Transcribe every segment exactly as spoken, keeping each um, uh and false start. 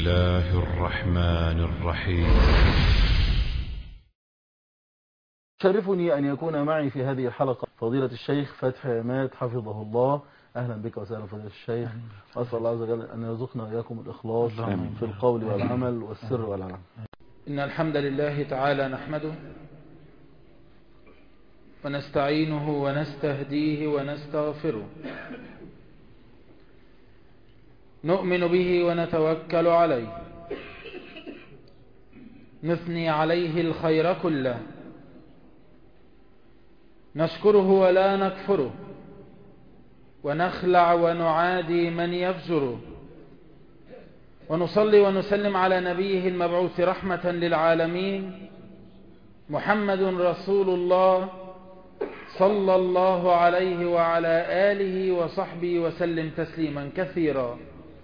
الله الرحمن الرحيم. شرفني أن يكون معي في هذه الحلقة فضيلة الشيخ فتحي عماد حفظه الله. أهلا بك وسهلا فضيلة الشيخ، وأسأل الله عز وجل أن يرزقنا وإياكم الإخلاص في القول والعمل والسر والعلن. إن الحمد لله تعالى نحمده ونستعينه ونستهديه ونستغفره، نؤمن به ونتوكل عليه، نثني عليه الخير كله، نشكره ولا نكفره، ونخلع ونعادي من يفجره، ونصلي ونسلم على نبيه المبعوث رحمة للعالمين محمد رسول الله صلى الله عليه وعلى آله وصحبه وسلم تسليما كثيرا.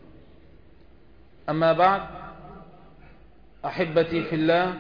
أما بعد، أحبتي في الله،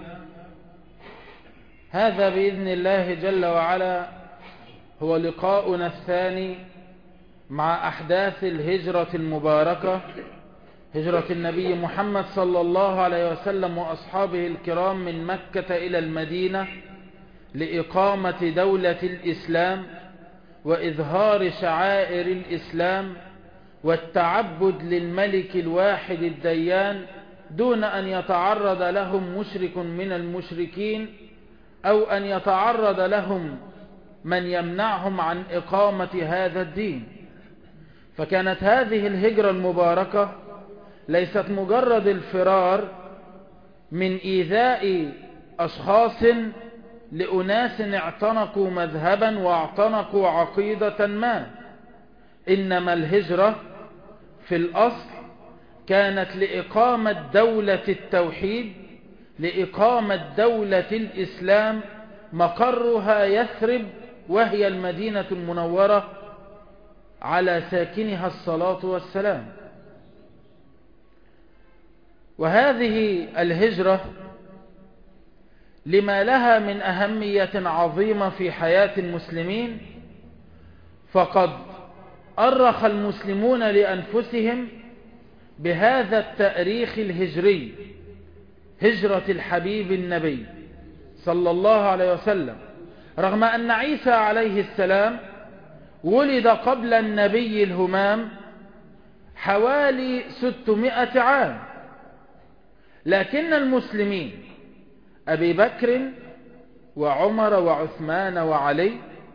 هذا بإذن الله جل وعلا هو لقاؤنا الثاني مع أحداث الهجرة المباركة، هجرة النبي محمد صلى الله عليه وسلم وأصحابه الكرام من مكة إلى المدينة لإقامة دولة الإسلام وإظهار شعائر الإسلام والتعبد للملك الواحد الديان، دون أن يتعرض لهم مشرك من المشركين أو أن يتعرض لهم من يمنعهم عن إقامة هذا الدين. فكانت هذه الهجرة المباركة ليست مجرد الفرار من إيذاء أشخاص لأناس اعتنقوا مذهبا واعتنقوا عقيدة ما، إنما الهجرة في الأصل كانت لإقامة دولة التوحيد، لإقامة دولة الإسلام، مقرها يثرب وهي المدينة المنورة على ساكنها الصلاة والسلام. وهذه الهجرة لما لها من أهمية عظيمة في حياة المسلمين، فقد أرخ المسلمون لأنفسهم بهذا التاريخ الهجري، هجرة الحبيب النبي صلى الله عليه وسلم، رغم أن عيسى عليه السلام ولد قبل النبي الهمام حوالي ستمائة عام، لكن المسلمين أبي بكر وعمر وعثمان وعلي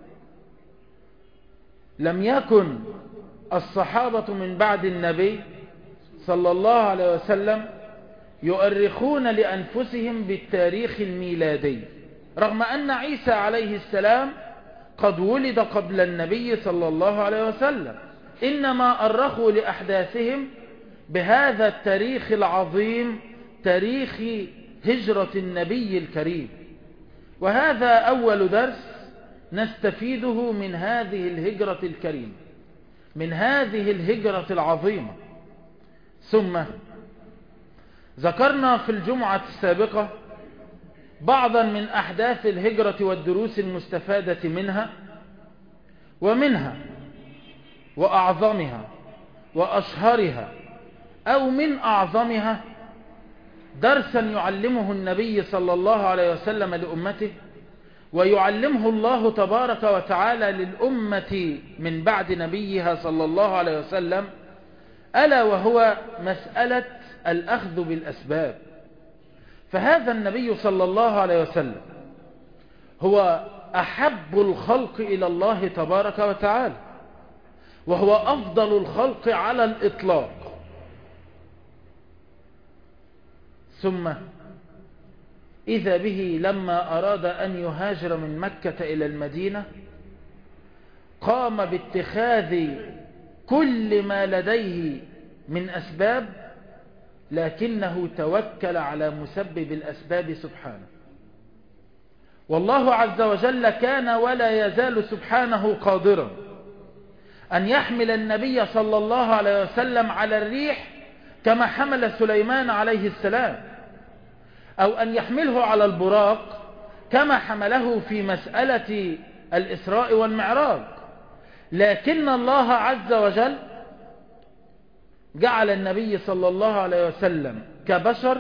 لم يكن الصحابة من بعد النبي صلى الله عليه وسلم يؤرخون لأنفسهم بالتاريخ الميلادي، رغم أن عيسى عليه السلام قد ولد قبل النبي صلى الله عليه وسلم، إنما أرخوا لأحداثهم بهذا التاريخ العظيم، تاريخ هجرة النبي الكريم. وهذا أول درس نستفيده من هذه الهجرة الكريمة، من هذه الهجرة العظيمة. ثم ذكرنا في الجمعة السابقة بعضا من أحداث الهجرة والدروس المستفادة منها، ومنها وأعظمها وأشهرها أو من أعظمها درسا يعلمه النبي صلى الله عليه وسلم لأمته، ويعلمه الله تبارك وتعالى للأمة من بعد نبيها صلى الله عليه وسلم، ألا وهو مسألة الأخذ بالأسباب. فهذا النبي صلى الله عليه وسلم هو أحب الخلق إلى الله تبارك وتعالى، وهو أفضل الخلق على الإطلاق. ثم إذا به لما أراد أن يهاجر من مكة إلى المدينة قام باتخاذ كل ما لديه من أسباب، لكنه توكل على مسبب الأسباب سبحانه. والله عز وجل كان ولا يزال سبحانه قادرا أن يحمل النبي صلى الله عليه وسلم على الريح كما حمل سليمان عليه السلام، أو أن يحمله على البراق كما حمله في مسألة الإسراء والمعراج، لكن الله عز وجل جعل النبي صلى الله عليه وسلم كبشر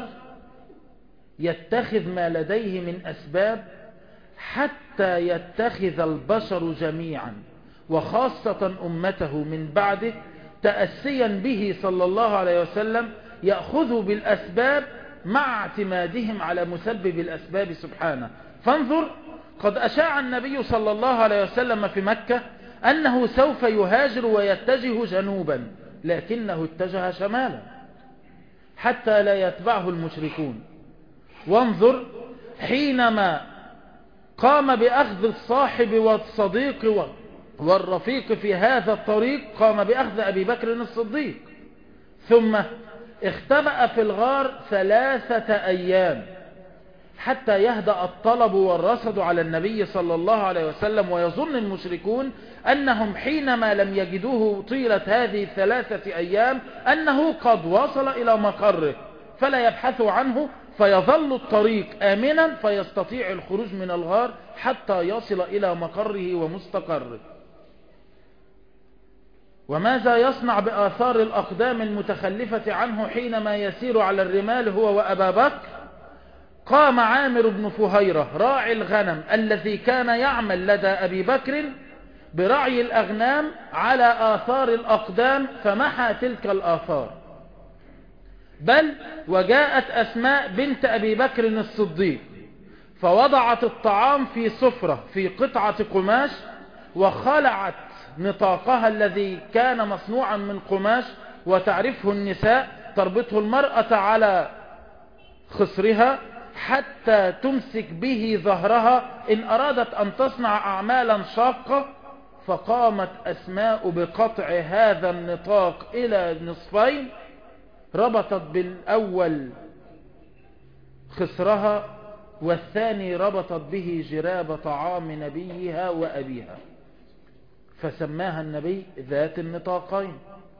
يتخذ ما لديه من أسباب حتى يتخذ البشر جميعا وخاصة أمته من بعده تأسيا به صلى الله عليه وسلم يأخذوا بالأسباب مع اعتمادهم على مسبب الأسباب سبحانه. فانظر، قد أشاع النبي صلى الله عليه وسلم في مكة أنه سوف يهاجر ويتجه جنوبا، لكنه اتجه شمالا حتى لا يتبعه المشركون. وانظر حينما قام بأخذ الصاحب والصديق والرفيق في هذا الطريق، قام بأخذ أبي بكر الصديق، ثم اختبأ في الغار ثلاثة أيام حتى يهدأ الطلب والرصد على النبي صلى الله عليه وسلم، ويظن المشركون أنهم حينما لم يجدوه طيلة هذه الثلاثة أيام أنه قد وصل إلى مقره، فلا يبحثوا عنه، فيظل الطريق آمنا فيستطيع الخروج من الغار حتى يصل إلى مقره ومستقره. وماذا يصنع بآثار الأقدام المتخلفة عنه حينما يسير على الرمال هو وأبا بكر؟ قام عامر بن فهيرة راعي الغنم الذي كان يعمل لدى أبي بكر برعي الأغنام على آثار الأقدام، فمحى تلك الآثار، بل وجاءت أسماء بنت أبي بكر الصديق فوضعت الطعام في سفرة في قطعة قماش، وخلعت نطاقها الذي كان مصنوعا من قماش وتعرفه النساء، تربطه المرأة على خصرها حتى تمسك به ظهرها إن أرادت أن تصنع أعمالا شاقة، فقامت أسماء بقطع هذا النطاق إلى نصفين، ربطت بالأول خصرها والثاني ربطت به جراب طعام نبيها وأبيها، فسماها النبي ذات النطاقين.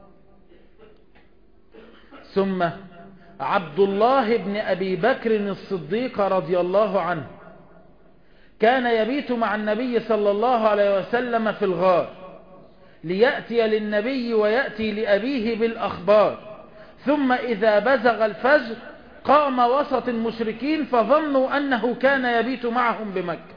ثم عبد الله بن أبي بكر الصديق رضي الله عنه كان يبيت مع النبي صلى الله عليه وسلم في الغار ليأتي للنبي ويأتي لأبيه بالأخبار، ثم إذا بزغ الفجر قام وسط المشركين فظنوا أنه كان يبيت معهم بمكة.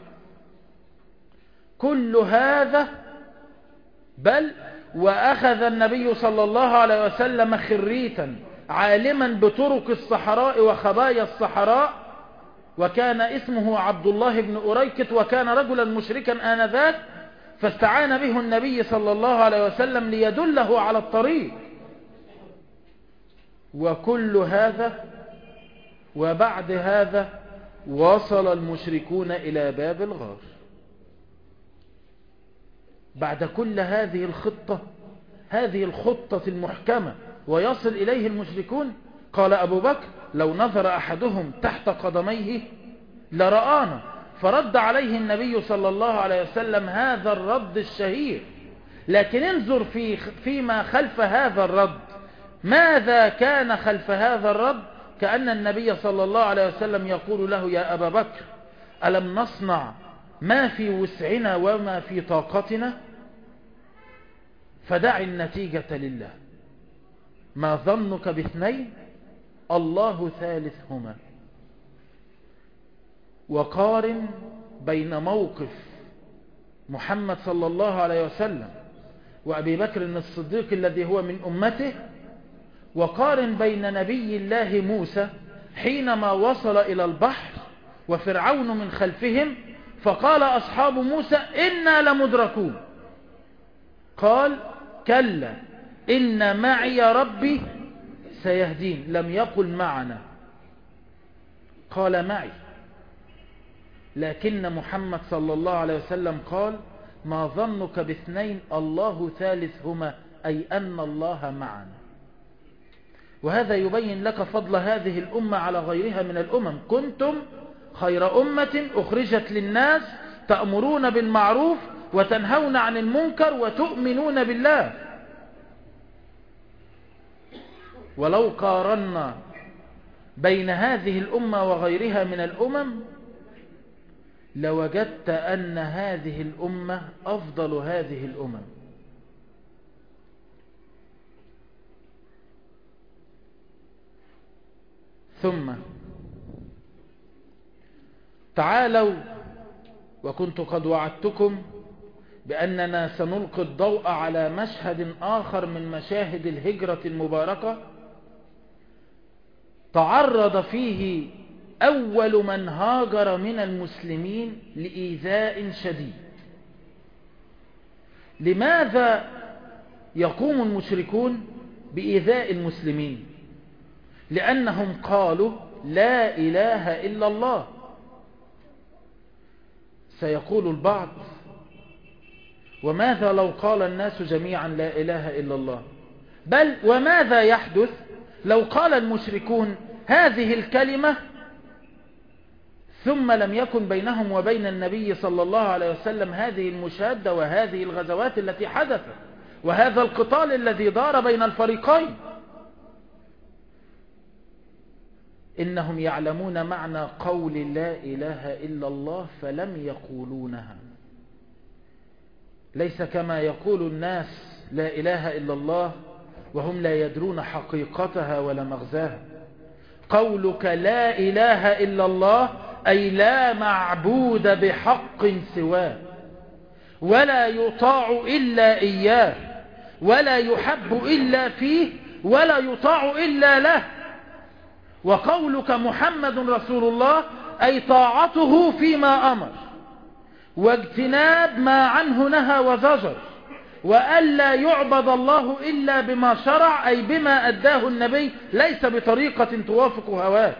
كل هذا بل وأخذ النبي صلى الله عليه وسلم خريتا عالما بطرق الصحراء وخبايا الصحراء، وكان اسمه عبد الله بن أريكت، وكان رجلا مشركا آنذاك، فاستعان به النبي صلى الله عليه وسلم ليدله على الطريق. وكل هذا وبعد هذا وصل المشركون إلى باب الغار. بعد كل هذه الخطة، هذه الخطة المحكمة، ويصل إليه المشركون. قال أبو بكر: لو نظر أحدهم تحت قدميه لرآنا. فرد عليه النبي صلى الله عليه وسلم هذا الرد الشهير. لكن انظر في فيما خلف هذا الرد، ماذا كان خلف هذا الرد؟ كأن النبي صلى الله عليه وسلم يقول له: يا أبا بكر، ألم نصنع ما في وسعنا وما في طاقتنا؟ فدع النتيجة لله. ما ظنك باثنين؟ الله ثالثهما. وقارن بين موقف محمد صلى الله عليه وسلم وأبي بكر الصديق الذي هو من أمته، وقارن بين نبي الله موسى حينما وصل إلى البحر وفرعون من خلفهم، فقال أصحاب موسى: إنا لمدركون. قال: كلا إن معي ربي سيهدين. لم يقل معنا، قال معي. لكن محمد صلى الله عليه وسلم قال: ما ظنك باثنين؟ الله ثالثهما، أي أن الله معنا. وهذا يبين لك فضل هذه الأمة على غيرها من الأمم. كنتم خير أمة أخرجت للناس تأمرون بالمعروف وتنهون عن المنكر وتؤمنون بالله. ولو قارنا بين هذه الأمة وغيرها من الأمم لوجدت أن هذه الأمة أفضل هذه الأمم. ثم تعالوا، وكنت قد وعدتكم بأننا سنلقي الضوء على مشهد آخر من مشاهد الهجرة المباركة تعرض فيه أول من هاجر من المسلمين لإيذاء شديد. لماذا يقوم المشركون بإيذاء المسلمين؟ لأنهم قالوا لا إله إلا الله. سيقول البعض: وماذا لو قال الناس جميعا لا إله إلا الله؟ بل وماذا يحدث لو قال المشركون هذه الكلمة ثم لم يكن بينهم وبين النبي صلى الله عليه وسلم هذه المشادة وهذه الغزوات التي حدثت وهذا القتال الذي دار بين الفريقين؟ إنهم يعلمون معنى قول لا إله إلا الله فلم يقولونها. ليس كما يقول الناس لا إله إلا الله وهم لا يدرون حقيقتها ولا مغزاها. قولك لا إله إلا الله أي لا معبود بحق سواه، ولا يطاع إلا إياه، ولا يحب إلا فيه، ولا يطاع إلا له. وقولك محمد رسول الله أي طاعته فيما أمر واجتناب ما عنه نهى وزجر، وألا يعبد الله إلا بما شرع أي بما أداه النبي، ليس بطريقة توافق هواك.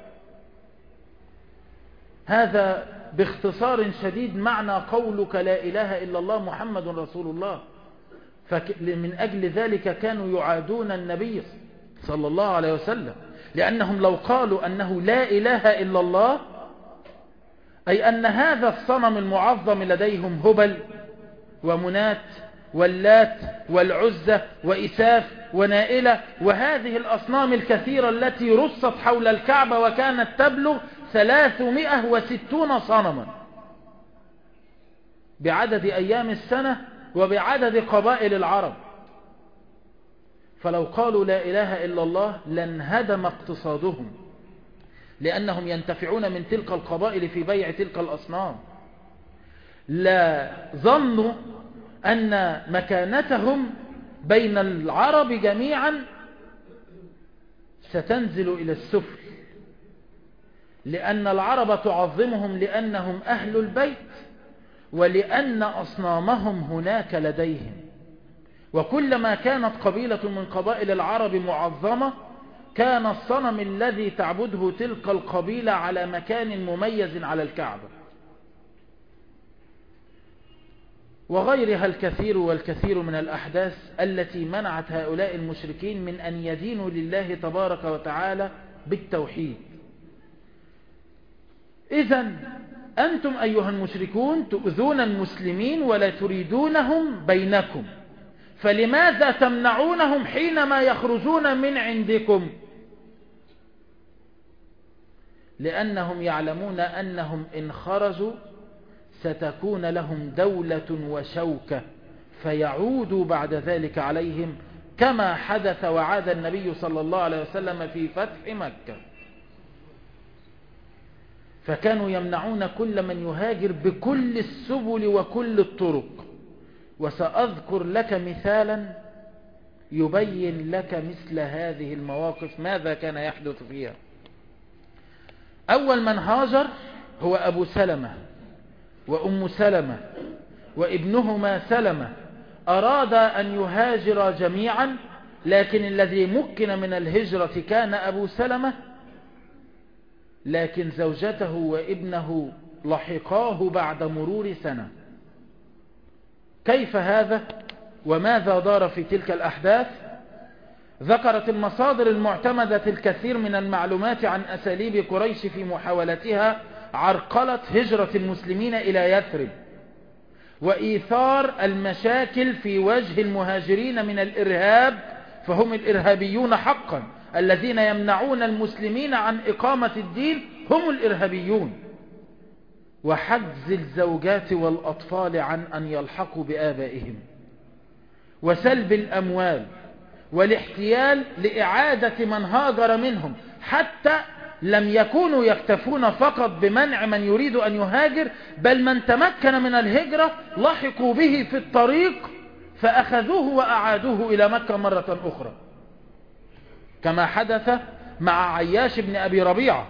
هذا باختصار شديد معنى قولك لا إله إلا الله محمد رسول الله. فمن أجل ذلك كانوا يعادون النبي صلى الله عليه وسلم، لأنهم لو قالوا أنه لا إله إلا الله أي أن هذا الصنم المعظم لديهم هبل ومنات واللات والعزة وإساف ونائلة وهذه الأصنام الكثيرة التي رصت حول الكعبة وكانت تبلغ ثلاثمائة وستون صنما بعدد أيام السنة وبعدد قبائل العرب. فلو قالوا لا إله إلا الله لانهدم اقتصادهم، لأنهم ينتفعون من تلك القبائل في بيع تلك الأصنام. لا ظنوا أن مكانتهم بين العرب جميعا ستنزل إلى السفل، لأن العرب تعظمهم لأنهم أهل البيت ولأن أصنامهم هناك لديهم. وكلما كانت قبيلة من قبائل العرب معظمة كان الصنم الذي تعبده تلك القبيلة على مكان مميز على الكعبة. وغيرها الكثير والكثير من الأحداث التي منعت هؤلاء المشركين من أن يدينوا لله تبارك وتعالى بالتوحيد. إذن أنتم أيها المشركون تؤذون المسلمين ولا تريدونهم بينكم، فلماذا تمنعونهم حينما يخرجون من عندكم؟ لأنهم يعلمون أنهم إن خرجوا ستكون لهم دولة وشوكة فيعودوا بعد ذلك عليهم، كما حدث وعاد النبي صلى الله عليه وسلم في فتح مكة. فكانوا يمنعون كل من يهاجر بكل السبل وكل الطرق. وسأذكر لك مثالا يبين لك مثل هذه المواقف ماذا كان يحدث فيها. أول من هاجر هو أبو سلمة وأم سلمة وابنهما سلمة، أراد أن يهاجر جميعا، لكن الذي مكن من الهجرة كان أبو سلمة، لكن زوجته وابنه لحقاه بعد مرور سنة. كيف هذا وماذا دار في تلك الأحداث؟ ذكرت المصادر المعتمدة الكثير من المعلومات عن أساليب قريش في محاولتها عرقلة هجرة المسلمين إلى يثرب وإيثار المشاكل في وجه المهاجرين من الإرهاب، فهم الإرهابيون حقا، الذين يمنعون المسلمين عن إقامة الدين هم الإرهابيون، وحجز الزوجات والأطفال عن أن يلحقوا بآبائهم، وسلب الأموال، والاحتيال لإعادة من هاجر منهم، حتى لم يكونوا يكتفون فقط بمنع من يريد أن يهاجر، بل من تمكن من الهجرة لحقوا به في الطريق فأخذوه وأعادوه إلى مكة مرة أخرى، كما حدث مع عياش بن أبي ربيعة.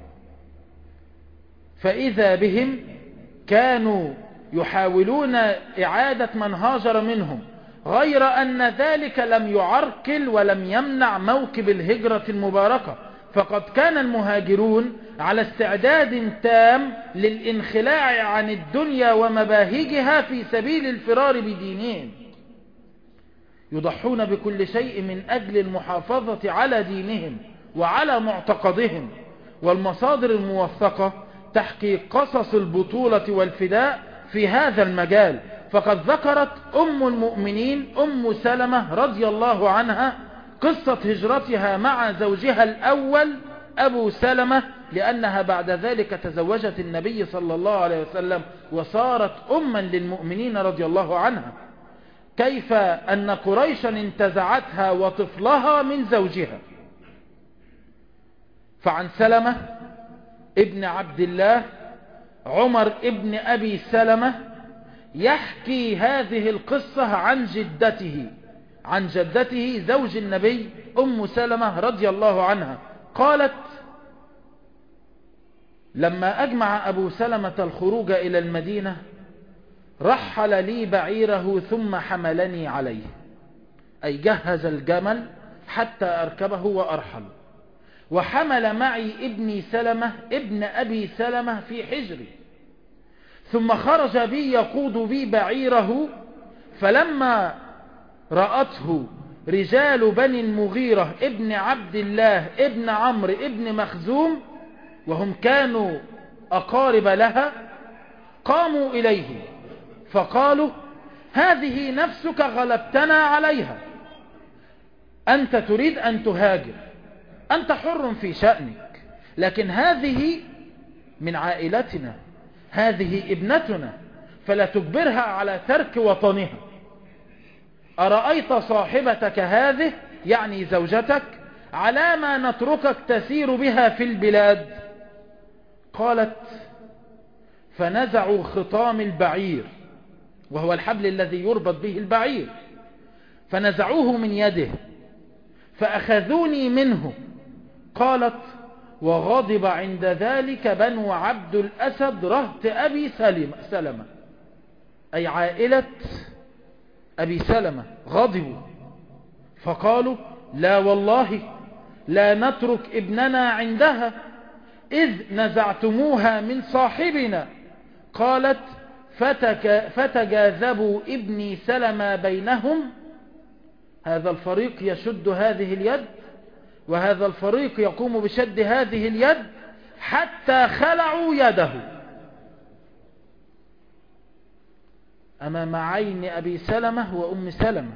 فإذا بهم كانوا يحاولون إعادة من هاجر منهم، غير أن ذلك لم يعرقل ولم يمنع موكب الهجرة المباركة، فقد كان المهاجرون على استعداد تام للانخلاع عن الدنيا ومباهجها في سبيل الفرار بدينهم، يضحون بكل شيء من أجل المحافظة على دينهم وعلى معتقدهم. والمصادر الموثقة تحكي قصص البطولة والفداء في هذا المجال، فقد ذكرت أم المؤمنين أم سلمة رضي الله عنها قصة هجرتها مع زوجها الأول أبو سلمة، لأنها بعد ذلك تزوجت النبي صلى الله عليه وسلم وصارت أما للمؤمنين رضي الله عنها، كيف أن قريشا انتزعتها وطفلها من زوجها. فعن سلمة ابن عبد الله عمر ابن أبي سلمة يحكي هذه القصة عن جدته عن جدته زوج النبي أم سلمة رضي الله عنها، قالت: لما أجمع أبو سلمة الخروج إلى المدينة رحل لي بعيره ثم حملني عليه، أي جهز الجمل حتى أركبه وأرحل، وحمل معي ابني سلمة ابن أبي سلمة في حجري، ثم خرج بي يقود بي بعيره، فلما رأته رجال بني المغيرة ابن عبد الله ابن عمرو ابن مخزوم، وهم كانوا أقارب لها، قاموا إليه فقالوا: هذه نفسك غلبتنا عليها، أنت تريد أن تهاجر، أنت حر في شأنك، لكن هذه من عائلتنا، هذه ابنتنا، فلا تجبرها على ترك وطنها. أرأيت صاحبتك هذه، يعني زوجتك، على ما نتركك تسير بها في البلاد؟ قالت: فنزعوا خطام البعير، وهو الحبل الذي يربط به البعير، فنزعوه من يده فأخذوني منه. قالت: وغضب عند ذلك بنو عبد الأسد رهط أبي سلمة، أي عائلة أبي سلمة، غضبوا فقالوا: لا والله لا نترك ابننا عندها إذ نزعتموها من صاحبنا. قالت: فتك فتجاذبوا ابني سلمة بينهم، هذا الفريق يشد هذه اليد وهذا الفريق يقوم بشد هذه اليد حتى خلعوا يده أمام عين أبي سلمة وأم سلمة،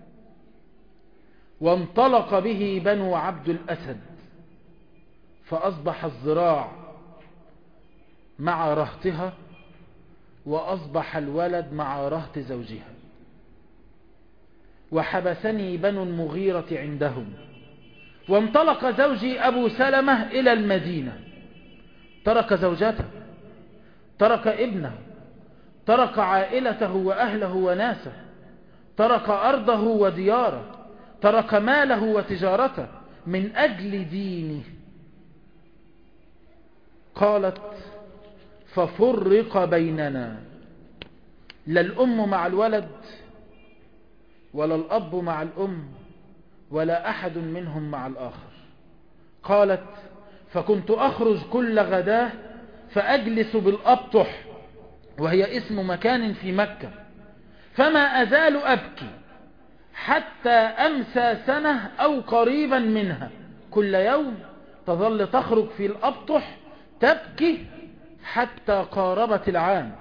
وانطلق به بنو عبد الأسد، فأصبح الذراع مع رهطها وأصبح الولد مع رهط زوجها، وحبسني بنو المغيرة عندهم. وانطلق زوجي أبو سلمة إلى المدينة، ترك زوجته، ترك ابنه، ترك عائلته وأهله وناسه، ترك أرضه ودياره، ترك ماله وتجارته من أجل دينه. قالت: ففرق بيننا، لا الأم مع الولد ولا الأب مع الأم ولا أحد منهم مع الآخر. قالت: فكنت أخرج كل غداة فأجلس بالأبطح، وهي اسم مكان في مكة، فما أزال أبكي حتى أمسى سنة أو قريبا منها، كل يوم تظل تخرج في الأبطح تبكي حتى قاربت العام،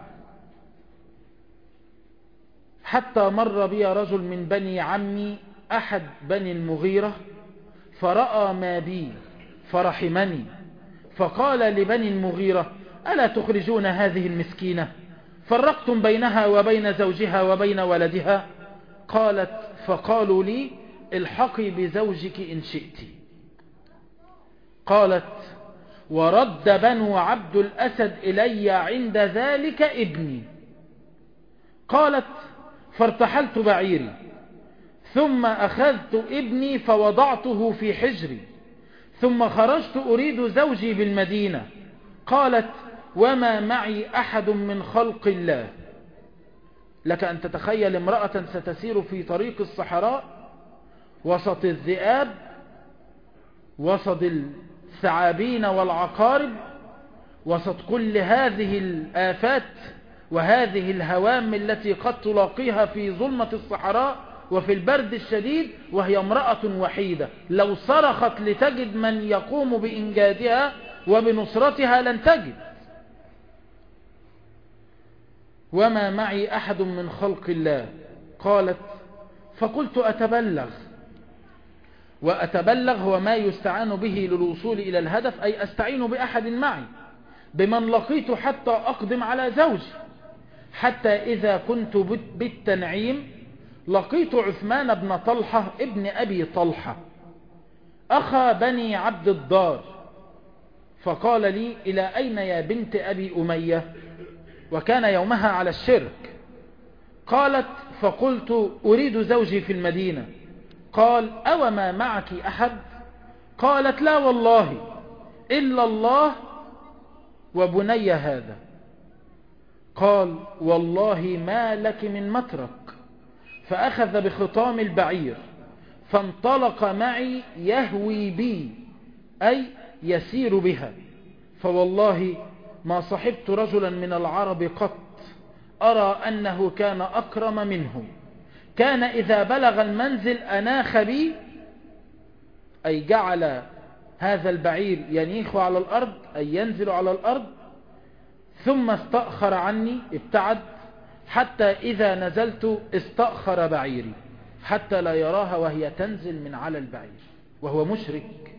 حتى مر بي رجل من بني عمي أحد بني المغيرة فرأى ما بي فرحمني، فقال لبني المغيرة: ألا تخرجون هذه المسكينة؟ فرقتم بينها وبين زوجها وبين ولدها. قالت: فقالوا لي: الحقي بزوجك إن شئت. قالت ورد بنو عبد الأسد إلي عند ذلك ابني. قالت فارتحلت بعيري ثم أخذت ابني فوضعته في حجري ثم خرجت أريد زوجي بالمدينة. قالت وما معي أحد من خلق الله. لك أن تتخيل امرأة ستسير في طريق الصحراء وسط الذئاب وسط الثعابين والعقارب وسط كل هذه الآفات وهذه الهوام التي قد تلاقيها في ظلمة الصحراء وفي البرد الشديد، وهي امرأة وحيدة لو صرخت لتجد من يقوم بإنجادها وبنصرتها لن تجد. وما معي أحد من خلق الله. قالت فقلت أتبلغ. وأتبلغ هو ما يستعان به للوصول إلى الهدف، أي أستعين بأحد معي بمن لقيت حتى أقدم على زوجي. حتى إذا كنت بالتنعيم لقيت عثمان بن طلحة ابن أبي طلحة أخا بني عبد الدار، فقال لي إلى أين يا بنت أبي أمية؟ وكان يومها على الشرك. قالت فقلت أريد زوجي في المدينة. قال أو ما معك أحد؟ قالت لا والله إلا الله وبني هذا. قال والله ما لك من مترك. فأخذ بخطام البعير فانطلق معي يهوي بي أي يسير بها. فوالله ما صحبت رجلا من العرب قط أرى أنه كان أكرم منه. كان إذا بلغ المنزل أناخ بي أي جعل هذا البعير ينيخ على الأرض أي ينزل على الأرض، ثم استأخر عني ابتعد حتى إذا نزلت استأخر بعيري حتى لا يراها وهي تنزل من على البعير وهو مشرك.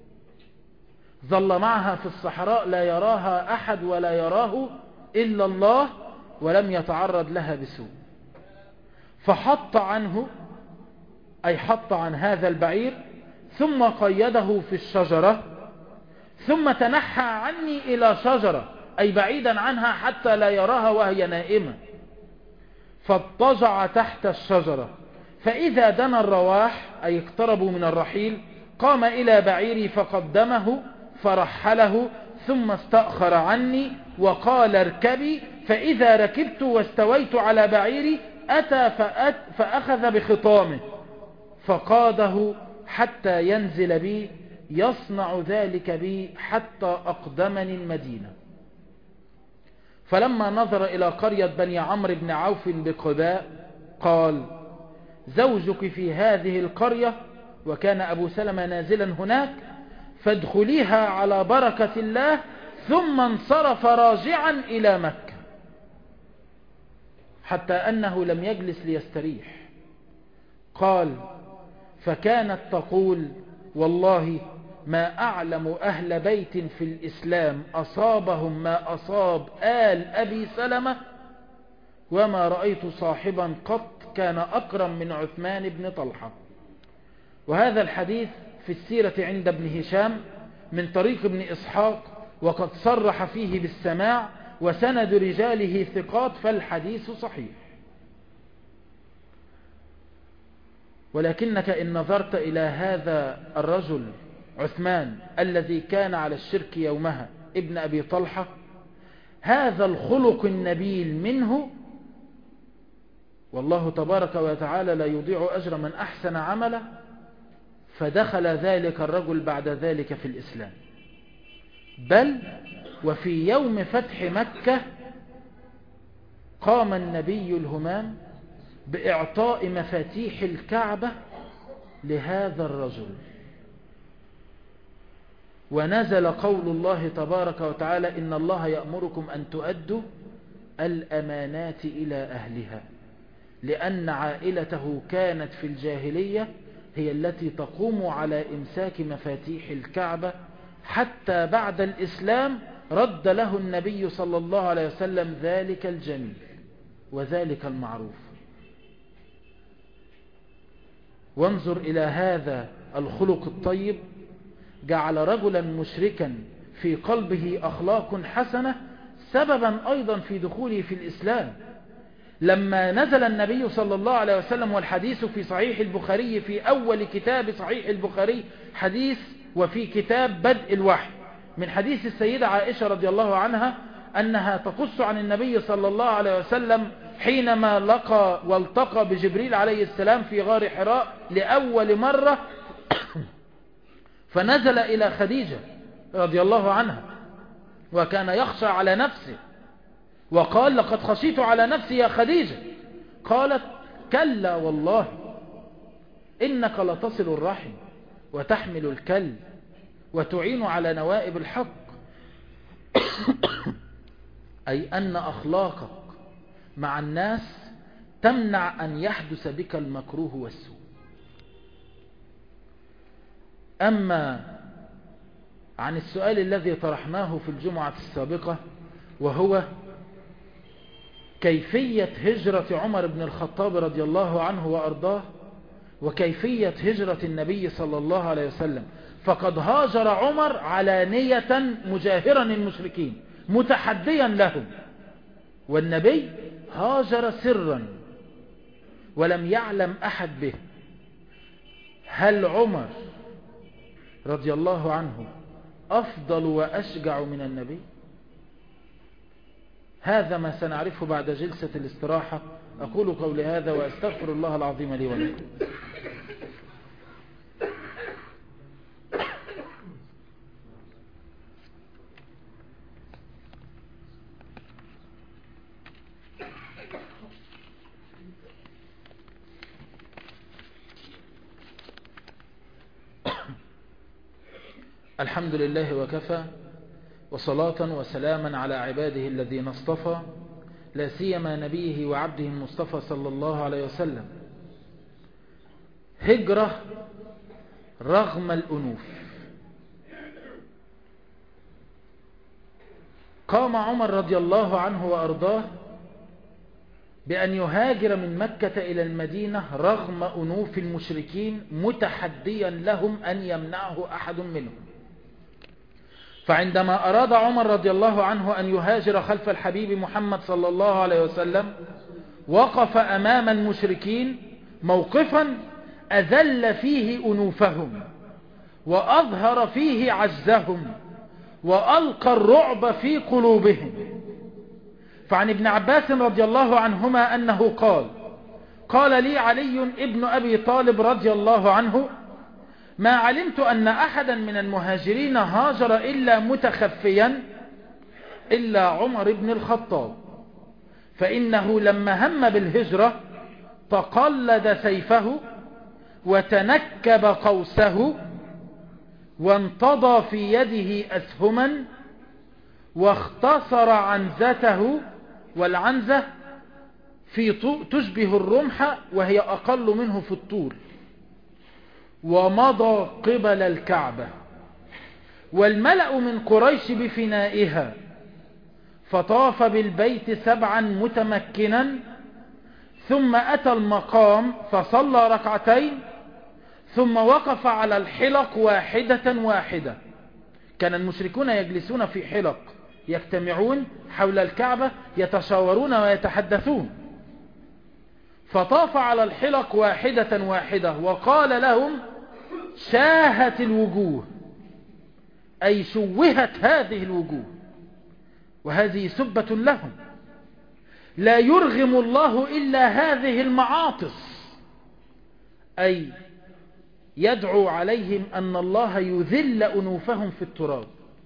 ظل معها في الصحراء لا يراها أحد ولا يراه إلا الله ولم يتعرض لها بسوء. فحط عنه أي حط عن هذا البعير ثم قيده في الشجرة ثم تنحى عني إلى شجرة أي بعيدا عنها حتى لا يراها وهي نائمة. فاضطجع تحت الشجرة فإذا دنا الرواح أي اقتربوا من الرحيل قام إلى بعيري فقدمه فرحله ثم استأخر عني وقال اركبي. فإذا ركبت واستويت على بعيري أتى فأت فأخذ بخطامه فقاده حتى ينزل بي يصنع ذلك بي حتى أقدمني المدينة. فلما نظر إلى قرية بني عمرو بن عوف بقباء قال زوجك في هذه القرية، وكان أبو سلمة نازلا هناك، فادخليها على بركة الله. ثم انصرف راجعا إلى مكة حتى أنه لم يجلس ليستريح. قال فكانت تقول والله ما أعلم أهل بيت في الإسلام أصابهم ما أصاب آل أبي سلمة، وما رأيت صاحبا قط كان أكرم من عثمان بن طلحة. وهذا الحديث في السيرة عند ابن هشام من طريق ابن إسحاق وقد صرح فيه بالسماع وسند رجاله ثقات فالحديث صحيح. ولكنك إن نظرت إلى هذا الرجل عثمان الذي كان على الشرك يومها ابن أبي طلحة، هذا الخلق النبيل منه، والله تبارك وتعالى لا يضيع أجر من أحسن عملا، فدخل ذلك الرجل بعد ذلك في الإسلام. بل وفي يوم فتح مكة قام النبي الهمام بإعطاء مفاتيح الكعبة لهذا الرجل، ونزل قول الله تبارك وتعالى إن الله يأمركم أن تؤدوا الأمانات إلى أهلها، لأن عائلته كانت في الجاهلية هي التي تقوم على إمساك مفاتيح الكعبة، حتى بعد الإسلام رد له النبي صلى الله عليه وسلم ذلك الجميل وذلك المعروف. وانظر إلى هذا الخلق الطيب جعل رجلا مشركا في قلبه أخلاق حسنة سببا أيضا في دخوله في الإسلام. لما نزل النبي صلى الله عليه وسلم، والحديث في صحيح البخاري في أول كتاب صحيح البخاري حديث، وفي كتاب بدء الوحي، من حديث السيدة عائشة رضي الله عنها أنها تقص عن النبي صلى الله عليه وسلم حينما لقى والتقى بجبريل عليه السلام في غار حراء لأول مرة، فنزل إلى خديجة رضي الله عنها وكان يخشى على نفسه، وقال: لقد خشيت على نفسي يا خديجة. قالت: كلا والله إنك لتصل الرحم وتحمل الكل وتعين على نوائب الحق. أي أن أخلاقك مع الناس تمنع أن يحدث بك المكروه والسوء. أما عن السؤال الذي طرحناه في الجمعة السابقة، وهو كيفية هجرة عمر بن الخطاب رضي الله عنه وأرضاه، وكيفية هجرة النبي صلى الله عليه وسلم، فقد هاجر عمر علانية مجاهرا المشركين متحديا لهم، والنبي هاجر سرا ولم يعلم أحد به. هل عمر رضي الله عنه أفضل وأشجع من النبي؟ هذا ما سنعرفه بعد جلسة الاستراحة. أقول قولي هذا وأستغفر الله العظيم لي ولكم. الحمد لله وكفى، وصلاة وسلاما على عباده الذين اصطفى، لا سيما نبيه وعبده المصطفى صلى الله عليه وسلم. هجرة رغم الأنوف. قام عمر رضي الله عنه وأرضاه بأن يهاجر من مكة إلى المدينة رغم أنوف المشركين، متحديا لهم أن يمنعه أحد منهم. فعندما أراد عمر رضي الله عنه أن يهاجر خلف الحبيب محمد صلى الله عليه وسلم، وقف أمام المشركين موقفا أذل فيه أنوفهم وأظهر فيه عجزهم وألقى الرعب في قلوبهم. فعن ابن عباس رضي الله عنهما أنه قال: قال لي علي ابن أبي طالب رضي الله عنه: ما علمت أن أحدا من المهاجرين هاجر إلا متخفيا إلا عمر بن الخطاب، فإنه لما هم بالهجرة تقلد سيفه وتنكب قوسه وانتضى في يده أسهما واختصر عنزته، والعنزة في تشبه الرمح وهي أقل منه في الطول، ومضى قبل الكعبة، والملأ من قريش بفنائها، فطاف بالبيت سبعا متمكنا، ثم أتى المقام فصلى ركعتين، ثم وقف على الحلق واحدة واحدة. كان المشركون يجلسون في حلق يجتمعون حول الكعبة يتشاورون ويتحدثون، فطاف على الحلق واحدة واحدة وقال لهم: شاهت الوجوه، أي شوهت هذه الوجوه، وهذه سبة لهم. لا يرغم الله إلا هذه المعاطس، أي يدعو عليهم أن الله يذل أنوفهم في التراب.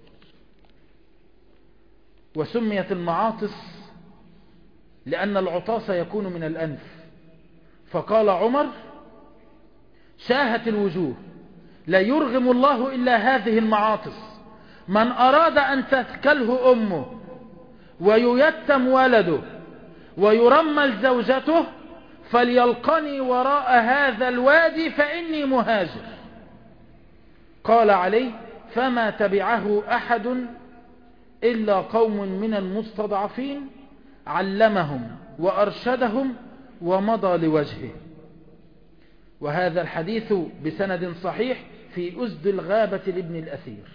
وسميت المعاطس لأن العطاس يكون من الأنف. فقال عمر: شاهت الوجوه، لا يرغم الله إلا هذه المعاطس. من أراد أن تثكله أمه وييتم ولده ويرمل زوجته فليلقني وراء هذا الوادي فإني مهاجر. قال علي: فما تبعه أحد إلا قوم من المستضعفين علمهم وأرشدهم ومضى لوجهه. وهذا الحديث بسند صحيح في أسد الغابة لابن الأثير.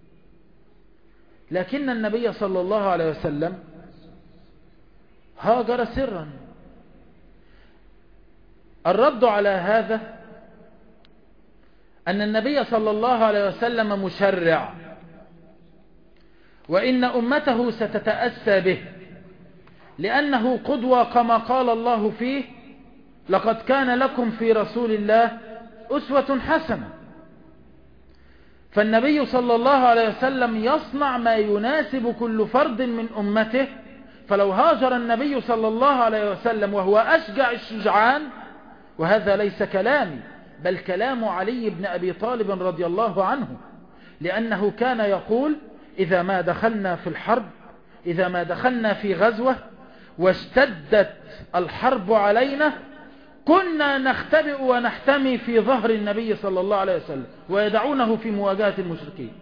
لكن النبي صلى الله عليه وسلم هاجر سرا. الرد على هذا أن النبي صلى الله عليه وسلم مشرع، وإن أمته ستتأسى به، لأنه قدوة كما قال الله فيه: لقد كان لكم في رسول الله أسوة حسنة. فالنبي صلى الله عليه وسلم يصنع ما يناسب كل فرد من أمته. فلو هاجر النبي صلى الله عليه وسلم وهو أشجع الشجعان، وهذا ليس كلامي بل كلام علي بن أبي طالب رضي الله عنه، لأنه كان يقول: إذا ما دخلنا في الحرب، إذا ما دخلنا في غزوة واشتدت الحرب علينا، كنا نختبئ ونحتمي في ظهر النبي صلى الله عليه وسلم ويدعونه في مواجهة المشركين.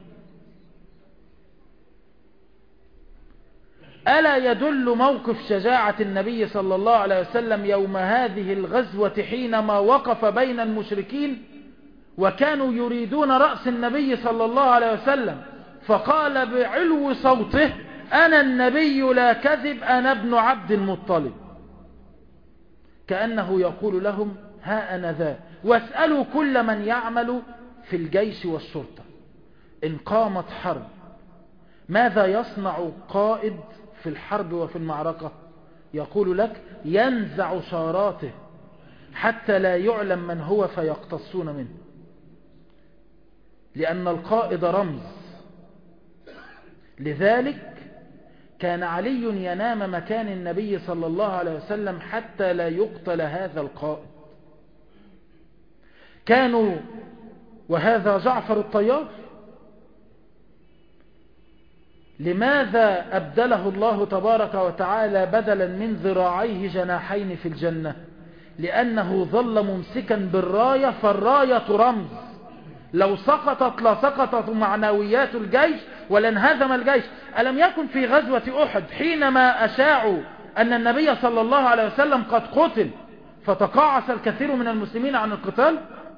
ألا يدل موقف شجاعة النبي صلى الله عليه وسلم يوم هذه الغزوة حينما وقف بين المشركين وكانوا يريدون رأس النبي صلى الله عليه وسلم، فقال بعلو صوته: أنا النبي لا كذب، أنا ابن عبد المطلب، كأنه يقول لهم: ها أنا ذا، واسألوا كل من يعمل في الجيش والشرطة، إن قامت حرب ماذا يصنع قائد في الحرب وفي المعركة؟ يقول لك: ينزع شاراته حتى لا يعلم من هو فيقتصون منه، لأن القائد رمز. لذلك كان علي ينام مكان النبي صلى الله عليه وسلم حتى لا يقتل هذا القائد. كانوا، وهذا جعفر الطيار، لماذا أبدله الله تبارك وتعالى بدلا من ذراعيه جناحين في الجنة؟ لأنه ظل ممسكا بالراية، فالراية رمز، لو سقطت لسقطت معنويات الجيش ولانهزم الجيش. ألم يكن في غزوة أحد حينما أشاعوا أن النبي صلى الله عليه وسلم قد قتل فتقاعس الكثير من المسلمين عن القتال؟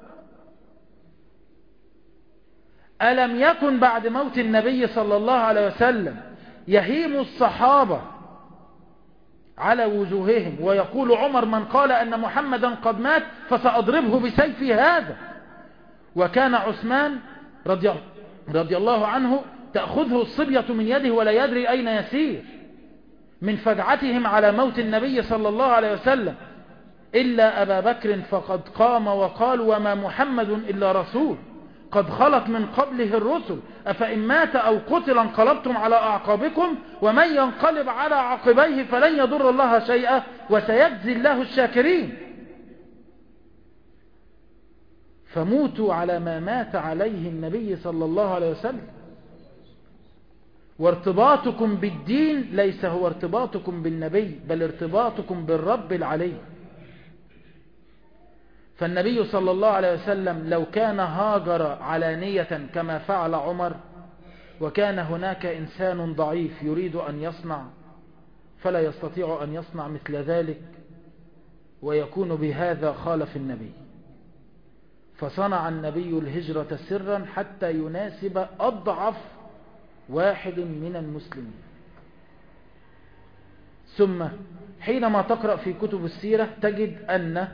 ألم يكن بعد موت النبي صلى الله عليه وسلم يهيم الصحابة على وجوههم ويقول عمر: من قال أن محمدا قد مات فسأضربه بسيفي هذا؟ وكان عثمان رضي, رضي الله عنه تأخذه الصبية من يده ولا يدري أين يسير من فجعتهم على موت النبي صلى الله عليه وسلم، إلا أبا بكر فقد قام وقال: وما محمد إلا رسول قد خلت من قبله الرسل، أفإن مات أو قتل انقلبتم على أعقابكم، ومن ينقلب على عقبيه فلن يضر الله شيئا وسيجزي الله الشاكرين. فموتوا على ما مات عليه النبي صلى الله عليه وسلم. وارتباطكم بالدين ليس هو ارتباطكم بالنبي، بل ارتباطكم بالرب العلي. فالنبي صلى الله عليه وسلم لو كان هاجر علانية كما فعل عمر، وكان هناك إنسان ضعيف يريد أن يصنع فلا يستطيع أن يصنع مثل ذلك، ويكون بهذا خالف النبي. فصنع النبي الهجرة سرا حتى يناسب أضعف واحد من المسلمين. ثم حينما تقرأ في كتب السيرة تجد أن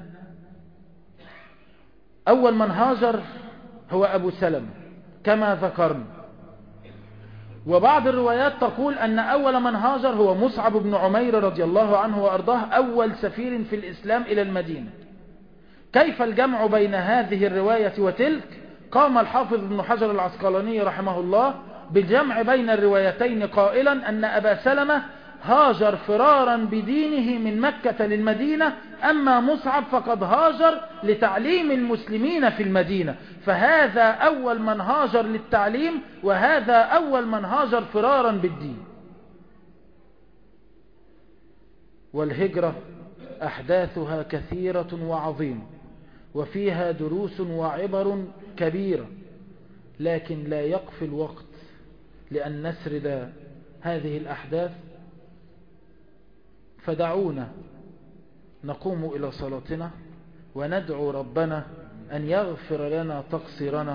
أول من هاجر هو أبو سلمة كما ذكرنا، وبعض الروايات تقول أن أول من هاجر هو مصعب بن عمير رضي الله عنه وأرضاه، أول سفير في الإسلام إلى المدينة. كيف الجمع بين هذه الرواية وتلك؟ قام الحافظ ابن حجر العسقلاني رحمه الله بالجمع بين الروايتين قائلا أن أبا سلمة هاجر فرارا بدينه من مكة للمدينة، أما مصعب فقد هاجر لتعليم المسلمين في المدينة، فهذا أول من هاجر للتعليم وهذا أول من هاجر فرارا بالدين. والهجرة أحداثها كثيرة وعظيمة وفيها دروس وعبر كبيرة، لكن لا يقفي الوقت لأن نسرد هذه الأحداث، فدعونا نقوم إلى صلاتنا وندعو ربنا أن يغفر لنا تقصيرنا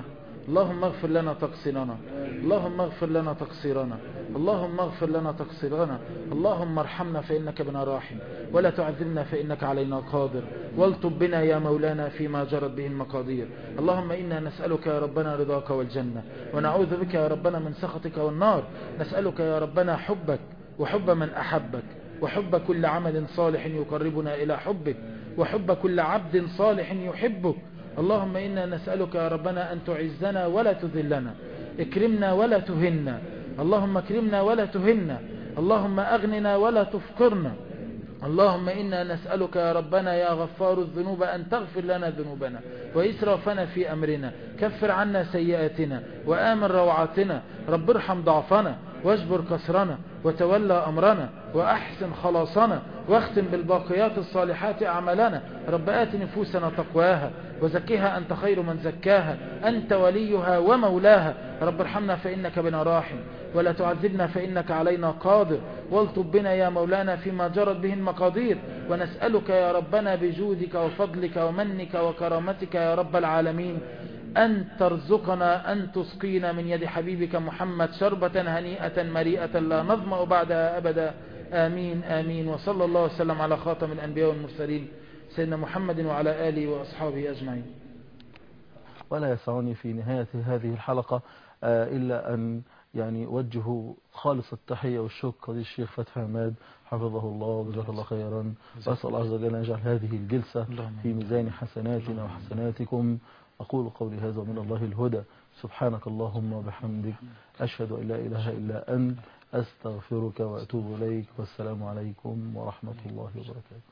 اللهم اغفر لنا تقصيرنا اللهم اغفر لنا تقصيرنا اللهم اغفر لنا تقصيرنا اللهم ارحمنا فإنك بنا راحم ولا تعذبنا فإنك علينا قادر والطب بنا يا مولانا فيما جرت به المقادير. اللهم إنا نسألك يا ربنا رضاك والجنة ونعوذ بك يا ربنا من سخطك والنار. نسألك يا ربنا حبك وحب من أحبك وحب كل عمل صالح يقربنا إلى حبك وحب كل عبد صالح يحبك. اللهم إنا نسألك يا ربنا أن تعزنا ولا تذلنا اكرمنا ولا تهنا اللهم اكرمنا ولا تهنا اللهم أغننا ولا تفقرنا. اللهم إنا نسألك يا ربنا يا غفار الذنوب أن تغفر لنا ذنوبنا وإسرافنا في أمرنا كفر عنا سيئاتنا وآمن روعاتنا رب ارحم ضعفنا واجبر كسرنا وتولى أمرنا وأحسن خلاصنا واختم بالباقيات الصالحات أعمالنا. رب آت نفوسنا تقواها وزكها أنت خير من زكاها أنت وليها ومولاها. رب ارحمنا فإنك بنا راحم ولا تعذبنا فإنك علينا قادر والطب بنا يا مولانا فيما جرت به المقادير. ونسألك يا ربنا بجودك وفضلك ومنك وكرامتك يا رب العالمين أن ترزقنا أن تسقينا من يد حبيبك محمد شربة هنيئة مريئة لا نظمأ بعدها أبدا. آمين آمين. وصلى الله وسلم على خاتم الأنبياء والمرسلين سيدنا محمد وعلى آله وأصحابه أجمعين. ولا يسعني في نهاية هذه الحلقة إلا أن يعني وجهوا خالص التحية والشكر للشيخ فتحي عماد حفظه الله وجزاه الله خيرا. وأسأل الله عز وجل أن يجعل هذه الجلسة في ميزان حسناتنا وحسناتكم. أقول قولي هذا ومن الله الهدى. سبحانك اللهم وبحمدك أشهد أن لا إله إلا أنت أستغفرك وأتوب إليك والسلام عليكم ورحمة الله وبركاته.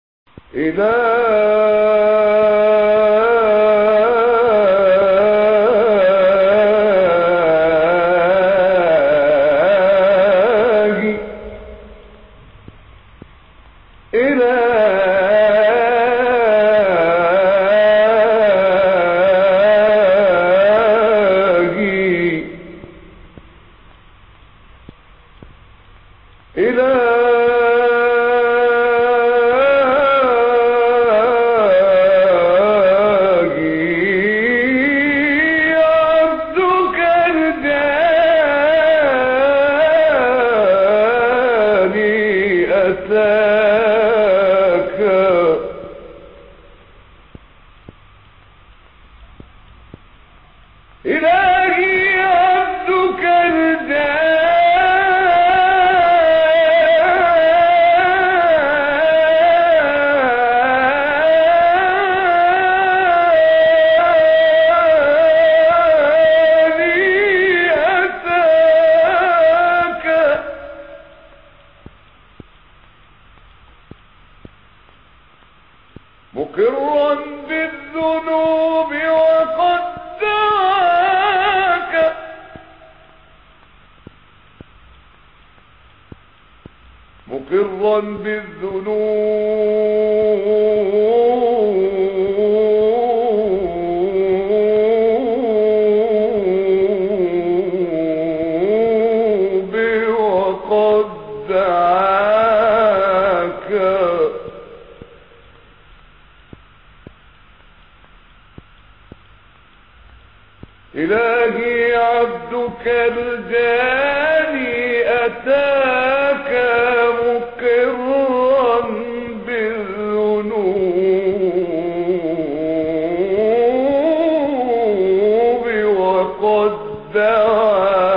مقرا بالذنوب وقد دعاك مقرا بالذنوب وقد دعاك إلهي عبدك الجاني أتاك مقرا بالذنوب وقد دعاك